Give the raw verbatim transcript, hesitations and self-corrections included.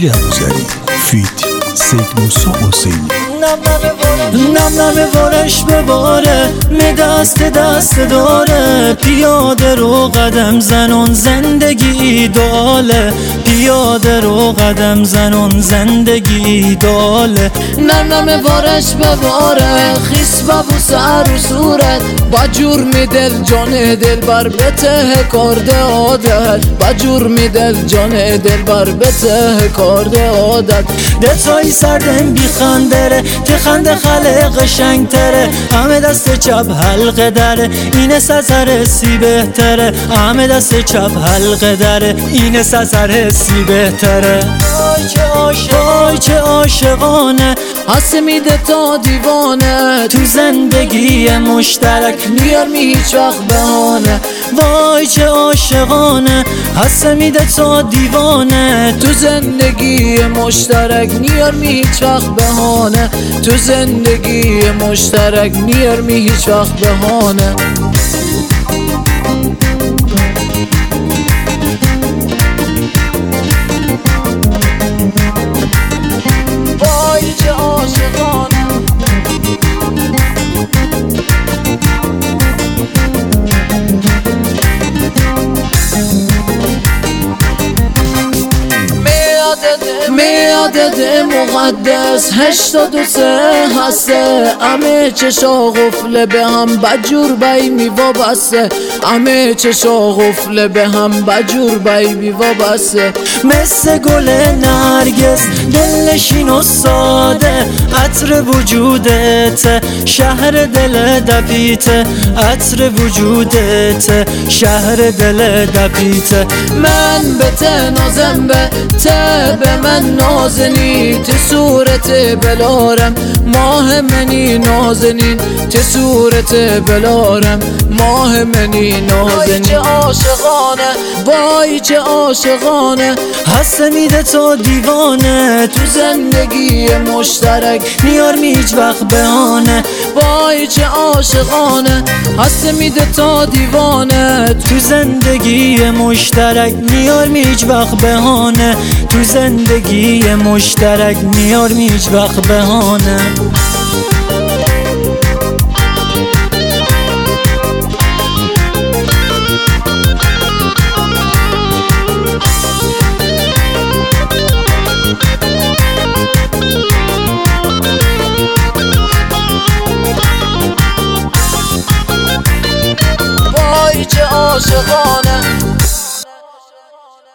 علی ابوذری فیت سید موسی حسینی. نم نم بارش بباره می دست دست داره، پیاده رو قدم زنون زندگی داله، پیاده رو قدم زنون زندگی داله. نم نم بارش بباره خیس ببو سر و صورت، با جرم دل جان دل بر بته کارده عادت، با جرم دل جان دل بر بته کارده عادت. دتایی سردم بی خندره تخنده خلق قشنگ تره، همه دست چپ حلقه داره این سزر سی بهتره، همه دست چپ حلقه داره این سزر سی بهتره. آی چه عاشق آی چه عاشقانه حس میده تا دیوانه، تو زندگی مشترک نیارمی هیچ وقت بهانه. وای چه عاشقانه حس میده تا دیوانه، تو زندگی مشترک نیارمی هیچ وقت بهانه، تو زندگی مشترک نیارمی هیچ وقت بهانه. وای چه عاشقانه میادت مقدس هشتاد و سه هسته، همه چشا غفله به هم بجور بی میوا بسته، همه چشا غفله به هم بجور بی میوا بسته. مثل گل نرگس دلشین و ساده، عطر وجودت شهر دل دپیته، عطر وجودت شهر دل دپیته. من به ته نازم به ته به من نازنی، ته صورت بلارم ماه منی نازنین، ته صورت بلارم ماه منی نازنین. وای چه عاشقانه وای چه عاشقانه حس میده تا دیوانه، تو زندگی مشترک نیار می هیچ وقت بهانه. وای چه عاشقانه حس میده تا دیوانه، تو زندگی مشترک نیار می هیچ وقت بهانه، تو زندگی مشترک نیار می هیچ وقت بهانه.